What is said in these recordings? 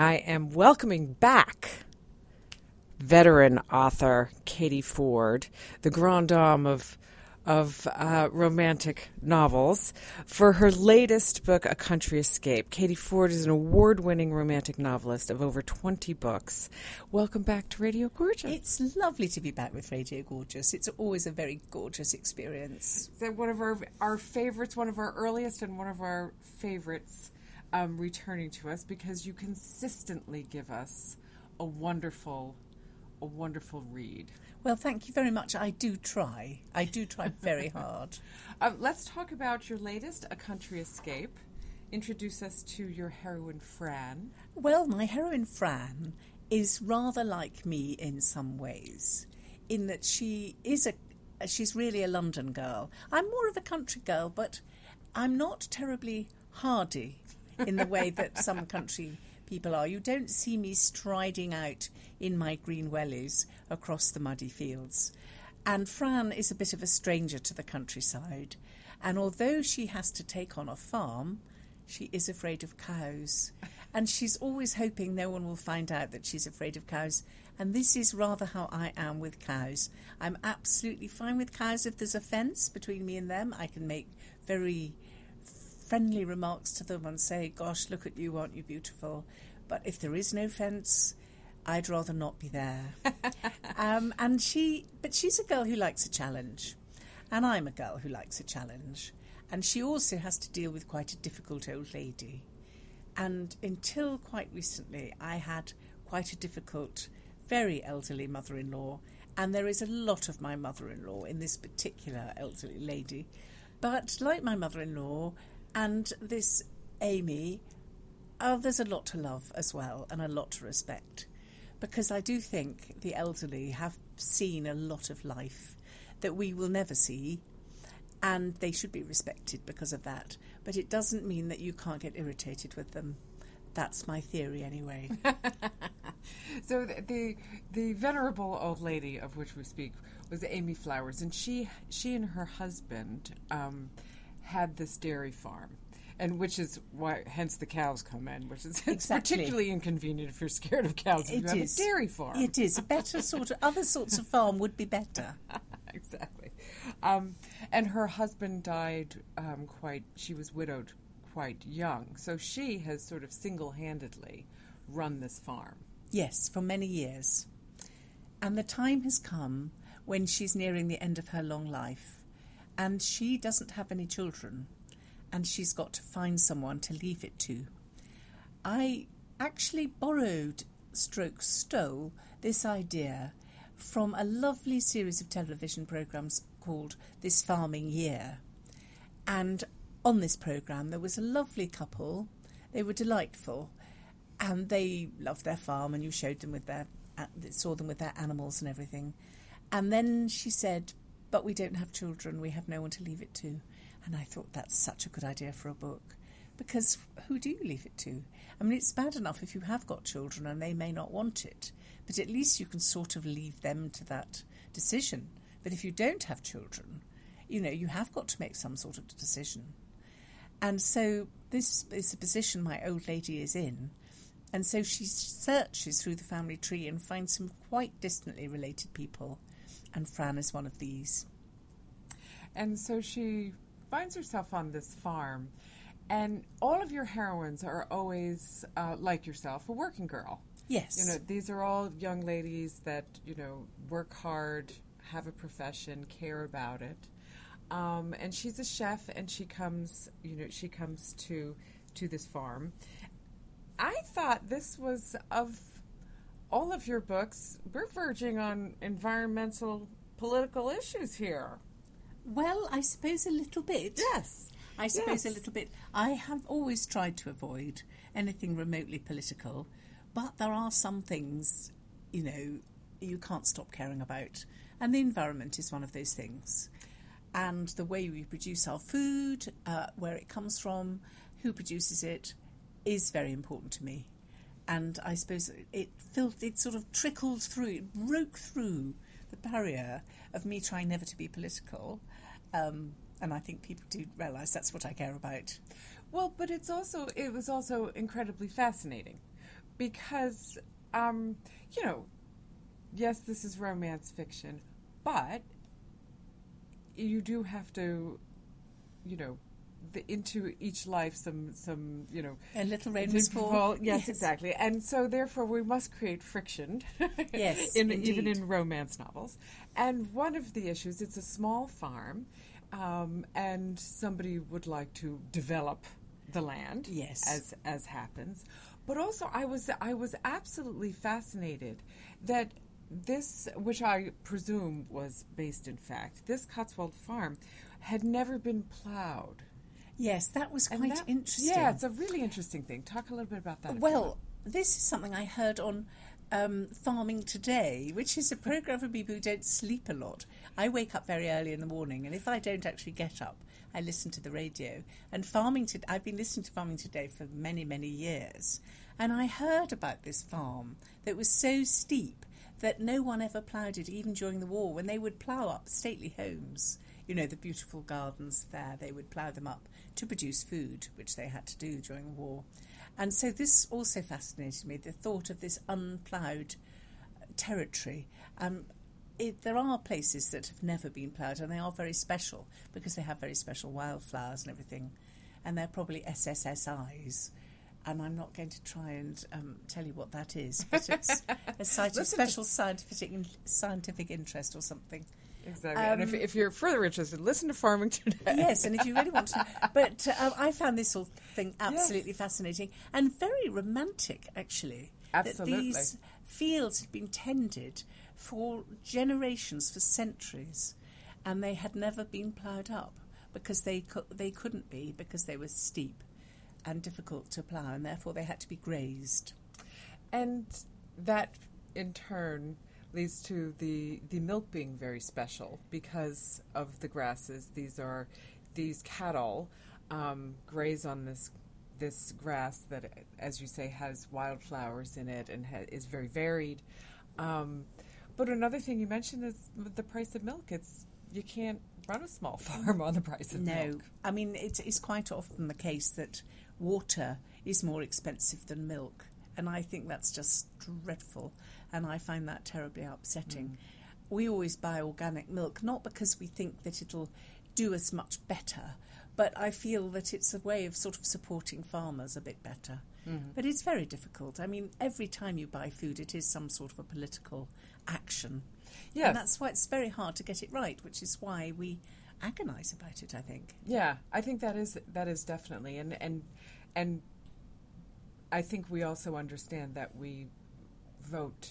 I am welcoming back veteran author Katie Ford, the grande dame of romantic novels, for her latest book, A Country Escape. Katie Ford is an award-winning romantic novelist of over 20 books. Welcome back to Radio Gorgeous. It's lovely to be back with Radio Gorgeous. It's always a very gorgeous experience. So one of our favorites, one of our earliest and one of our favorites returning to us, because you consistently give us a wonderful read. Well, thank you very much. I do try very hard. Let's talk about your latest, A Country Escape. Introduce us to your heroine, Fran. Well, my heroine, Fran, is rather like me in some ways, in that she's really a London girl. I'm more of a country girl, but I'm not terribly hardy in the way that some country people are. You don't see me striding out in my green wellies across the muddy fields. And Fran is a bit of a stranger to the countryside. And although she has to take on a farm, she is afraid of cows. And she's always hoping no one will find out that she's afraid of cows. And this is rather how I am with cows. I'm absolutely fine with cows. If there's a fence between me and them, I can make very friendly remarks to them and say, gosh, look at you, aren't you beautiful? But if there is no fence, I'd rather not be there. But she's a girl who likes a challenge. And I'm a girl who likes a challenge. And she also has to deal with quite a difficult old lady. And until quite recently, I had quite a difficult, very elderly mother-in-law. And there is a lot of my mother-in-law in this particular elderly lady. But like my mother-in-law and this Amy, there's a lot to love as well and a lot to respect. Because I do think the elderly have seen a lot of life that we will never see, and they should be respected because of that. But it doesn't mean that you can't get irritated with them. That's my theory anyway. So the venerable old lady of which we speak was Amy Flowers, and she and her husband had this dairy farm. And which is why, hence the cows come in, which is exactly. Particularly inconvenient if you're scared of cows. If you have a dairy farm. It is. A better other sorts of farm would be better. Exactly. And her husband died she was widowed quite young. So she has sort of single-handedly run this farm. Yes, for many years. And the time has come when she's nearing the end of her long life. And she doesn't have any children. And she's got to find someone to leave it to. I actually stole this idea from a lovely series of television programmes called This Farming Year. And on this programme there was a lovely couple. They were delightful. And they loved their farm, and you showed them saw them with their animals and everything. And then she said, but we don't have children, we have no one to leave it to. And I thought that's such a good idea for a book, because who do you leave it to? I mean, it's bad enough if you have got children and they may not want it, but at least you can sort of leave them to that decision. But if you don't have children, you have got to make some sort of decision. And so this is the position my old lady is in. And so she searches through the family tree and finds some quite distantly related people. And Fran is one of these. And so she finds herself on this farm, and all of your heroines are always, like yourself, a working girl. Yes. These are all young ladies that, work hard, have a profession, care about it. And she's a chef, and she comes to this farm. I thought this was, of all of your books, we're verging on environmental, political issues here. Well, I suppose a little bit. Yes. I suppose a little bit. I have always tried to avoid anything remotely political, but there are some things, you can't stop caring about. And the environment is one of those things. And the way we produce our food, where it comes from, who produces it, is very important to me. And I suppose it sort of trickled through, it broke through the barrier of me trying never to be political. And I think people do realise that's what I care about. Well, but it was also incredibly fascinating, because, yes, this is romance fiction, but you do have to, into each life some A little rain must fall. Well, yes, exactly. And so therefore we must create friction. Yes, even in romance novels. And one of the issues, it's a small farm, and somebody would like to develop the land. Yes. As happens. But also I was absolutely fascinated that this, which I presume was based in fact, this Cotswold farm had never been plowed. Yes, that was quite interesting. Yeah, it's a really interesting thing. Talk a little bit about that. Well, this is something I heard on Farming Today, which is a programme for people who don't sleep a lot. I wake up very early in the morning, and if I don't actually get up, I listen to the radio. And I've been listening to Farming Today for many, many years. And I heard about this farm that was so steep that no one ever ploughed it, even during the war, when they would plough up stately homes. The beautiful gardens there, they would plough them up to produce food, which they had to do during the war. And so this also fascinated me, the thought of this unploughed territory. There are places that have never been ploughed, and they are very special because they have very special wildflowers and everything, and they're probably SSSIs. And I'm not going to try and tell you what that is, but it's a site of special scientific interest or something. Exactly. And if you're further interested, listen to Farming Today. Yes, and if you really want to. But I found this whole thing absolutely fascinating and very romantic, actually. Absolutely. That these fields had been tended for generations, for centuries, and they had never been ploughed up because they couldn't be, because they were steep and difficult to plough, and therefore they had to be grazed. And that, in turn, leads to the milk being very special because of the grasses. These cattle graze on this grass that, as you say, has wildflowers in it and is very varied. But another thing you mentioned is the price of milk. You can't run a small farm on the price of milk. No, I mean, it's quite often the case that water is more expensive than milk. And I think that's just dreadful, and I find that terribly upsetting. We always buy organic milk, not because we think that it'll do us much better, but I feel that it's a way of sort of supporting farmers a bit better. But it's very difficult. I mean, every time you buy food, it is some sort of a political action. Yes. And that's why it's very hard to get it right, which is why we agonise about it, I think. Yeah, I think that is definitely, and I think we also understand that we vote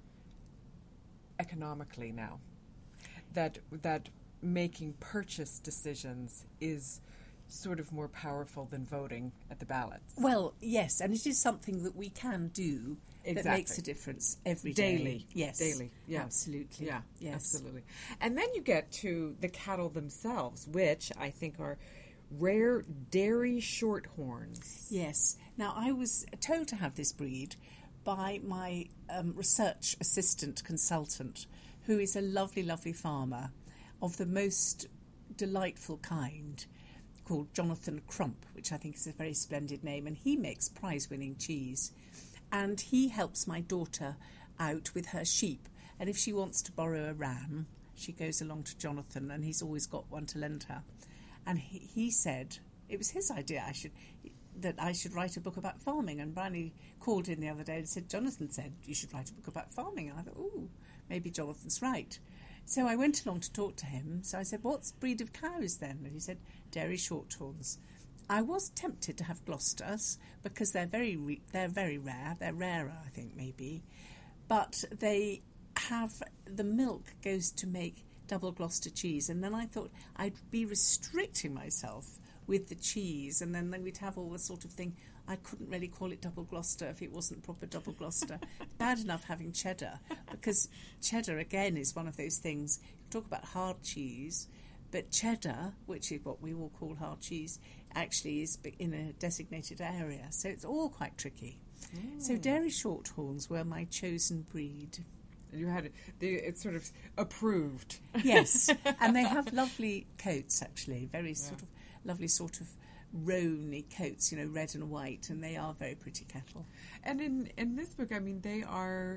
economically now. That making purchase decisions is sort of more powerful than voting at the ballots. Well, yes, and it is something that we can do that makes a difference every day. Daily. Yes. Daily. Yeah. Absolutely. Yeah, yes. Absolutely. And then you get to the cattle themselves, which I think are rare dairy shorthorns. Yes. Now, I was told to have this breed by my research assistant consultant, who is a lovely, lovely farmer of the most delightful kind, called Jonathan Crump, which I think is a very splendid name, and he makes prize-winning cheese. And he helps my daughter out with her sheep, and if she wants to borrow a ram, she goes along to Jonathan, and he's always got one to lend her. And he said, it was his idea that I should write a book about farming. And Bryony called in the other day and said, Jonathan said you should write a book about farming. And I thought, ooh, maybe Jonathan's right. So I went along to talk to him. So I said, what's breed of cows then? And he said, dairy shorthorns. I was tempted to have Gloucesters because they're very rare. They're rarer, I think, maybe. But they have, the milk goes to make double Gloucester cheese, and then I thought I'd be restricting myself with the cheese, and then we'd have all the sort of thing. I couldn't really call it double Gloucester if it wasn't proper double Gloucester. Bad enough having cheddar, because cheddar again is one of those things. You talk about hard cheese, but cheddar, which is what we all call hard cheese, actually is in a designated area, so it's all quite tricky. So dairy shorthorns were my chosen breed. You had it's sort of approved. Yes, and they have lovely coats, actually, very sort of lovely sort of roany coats, red and white, and they are very pretty cattle. And in this book, I mean, they are,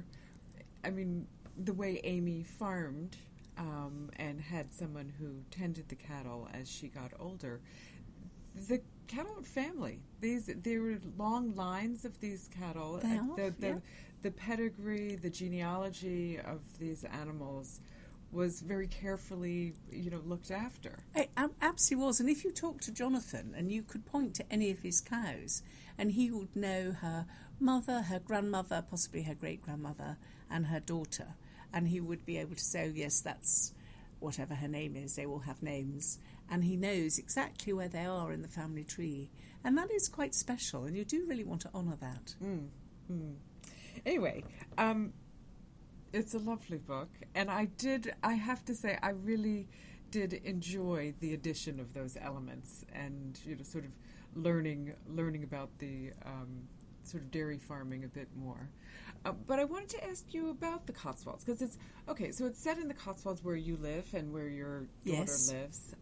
the way Amy farmed and had someone who tended the cattle as she got older. The cattle family. There were long lines of these cattle. The pedigree, the genealogy of these animals was very carefully, looked after. It absolutely was. And if you talk to Jonathan and you could point to any of his cows, and he would know her mother, her grandmother, possibly her great-grandmother, and her daughter, and he would be able to say, oh, yes, that's whatever her name is. They all have names. And he knows exactly where they are in the family tree. And that is quite special, and you do really want to honour that. Anyway, it's a lovely book, and I have to say, I really did enjoy the addition of those elements and, sort of learning about the sort of dairy farming a bit more. But I wanted to ask you about the Cotswolds, because so it's set in the Cotswolds where you live and where your daughter lives.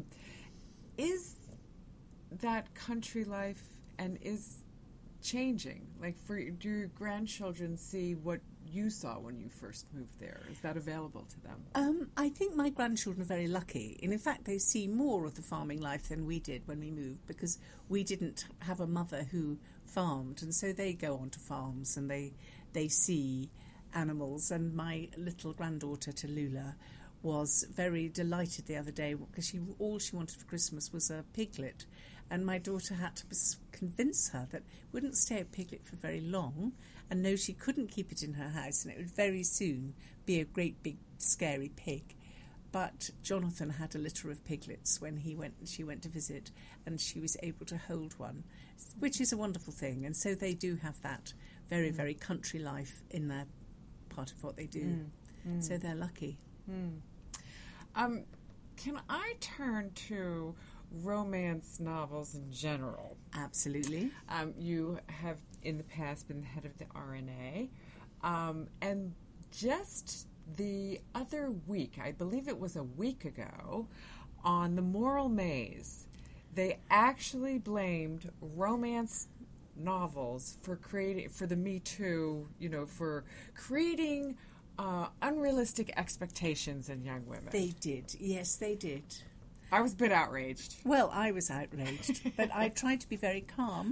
Is that country life and is changing? Like, do your grandchildren see what you saw when you first moved there? Is that available to them? I think my grandchildren are very lucky. And in fact, they see more of the farming life than we did when we moved, because we didn't have a mother who farmed. And so they go onto farms and they see animals. And my little granddaughter, Tallulah, was very delighted the other day because all she wanted for Christmas was a piglet. And my daughter had to convince her that it wouldn't stay a piglet for very long, and no, she couldn't keep it in her house, and it would very soon be a great big scary pig. But Jonathan had a litter of piglets when she went to visit, and she was able to hold one, which is a wonderful thing. And so they do have that very, very country life in their part of what they do. So they're lucky. Can I turn to romance novels in general? Absolutely. You have in the past been the head of the RNA, and just the other week, I believe it was a week ago, on the Moral Maze, they actually blamed romance novels for the Me Too, for creating unrealistic expectations in young women. They did. Yes, they did. I was a bit outraged. Well, I was outraged, but I tried to be very calm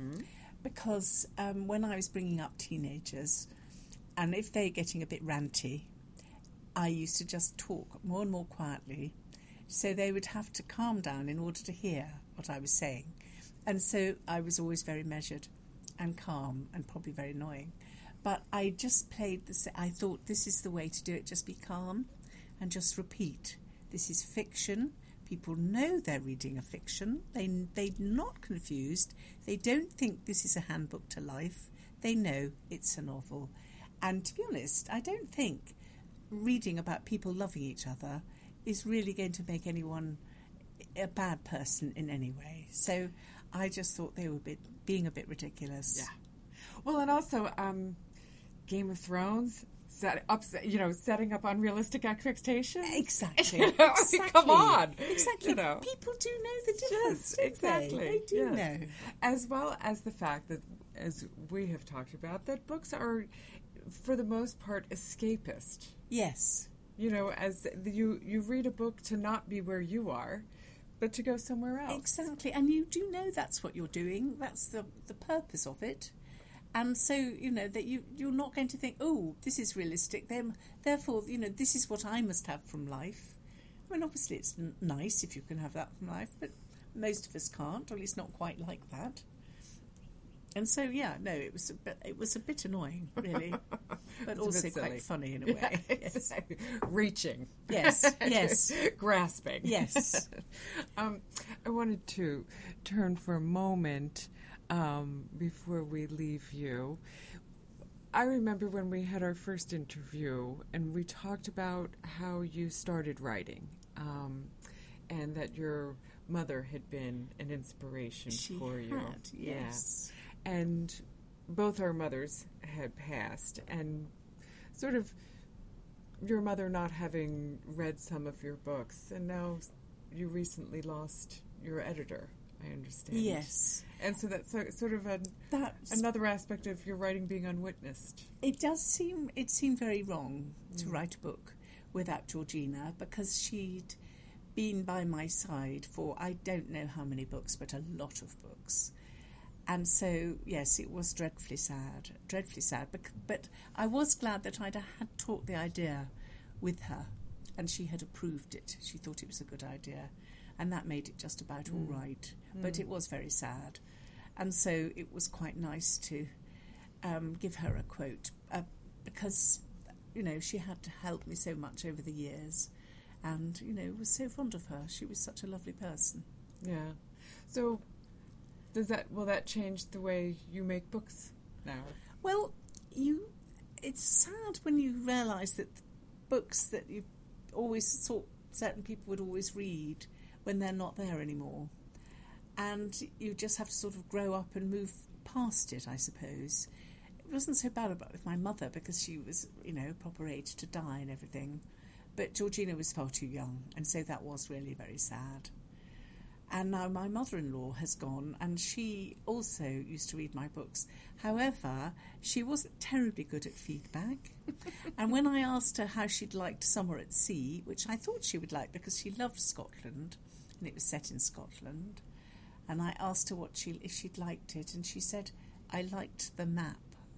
because when I was bringing up teenagers, and if they're getting a bit ranty, I used to just talk more and more quietly, so they would have to calm down in order to hear what I was saying. And so I was always very measured and calm and probably very annoying. But I just played I thought this is the way to do it, just be calm and just repeat. This is fiction. People know they're reading a fiction. They're not confused. They don't think this is a handbook to life. They know it's a novel. And to be honest, I don't think reading about people loving each other is really going to make anyone a bad person in any way. So I just thought they were being a bit ridiculous. Yeah. Well, and also Game of Thrones, setting up unrealistic expectations. Exactly. Exactly. Come on. Exactly. People do know the difference. Yes, exactly. They do know. As well as the fact that, as we have talked about, that books are, for the most part, escapist. Yes. As you read a book to not be where you are, but to go somewhere else. Exactly. And you do know that's what you're doing. That's the purpose of it. And so, that you're not going to think, oh, this is realistic, therefore, this is what I must have from life. I mean, obviously it's nice if you can have that from life, but most of us can't, or at least not quite like that. And so, it was a bit annoying, really, but also quite funny in a way. Yes. Reaching. Yes, yes. Grasping. Yes. I wanted to turn for a moment before we leave you. I remember when we had our first interview and we talked about how you started writing, and that your mother had been an inspiration for you. Yes. Yeah. And both our mothers had passed, and sort of your mother not having read some of your books, and now you recently lost your editor. I understand. Yes. And so that's sort of another aspect of your writing being unwitnessed. It seemed very wrong to write a book without Georgina, because she'd been by my side for I don't know how many books, but a lot of books. And so, yes, it was dreadfully sad. But I was glad that I'd had taught the idea with her, and she had approved it. She thought it was a good idea, and that made it just about all right. But it was very sad. And so it was quite nice to give her a quote, because, she had to help me so much over the years, and, was so fond of her. She was such a lovely person. Yeah. So will that change the way you make books now? Well, it's sad when you realise that books that you always thought certain people would always read, when they're not there anymore. And you just have to sort of grow up and move past it, I suppose. It wasn't so bad about with my mother, because she was, proper age to die and everything. But Georgina was far too young, and so that was really very sad. And now my mother-in-law has gone, and she also used to read my books. However, she wasn't terribly good at feedback. And when I asked her how she'd liked Summer at Sea, which I thought she would like because she loved Scotland, and it was set in Scotland, and I asked her if she'd liked it, and she said, I liked the map.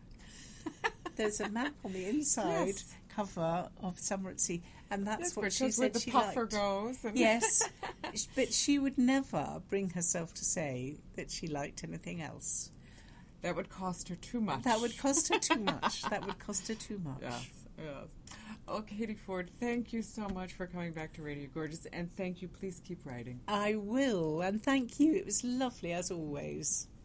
There's a map on the inside cover of Summer at Sea, and that's what she said she liked. Where the puffer goes. And yes, but she would never bring herself to say that she liked anything else. That would cost her too much. That would cost her too much. Yes. Oh, Katie Ford, thank you so much for coming back to Radio Gorgeous, and thank you. Please keep writing. I will, and thank you. It was lovely as always.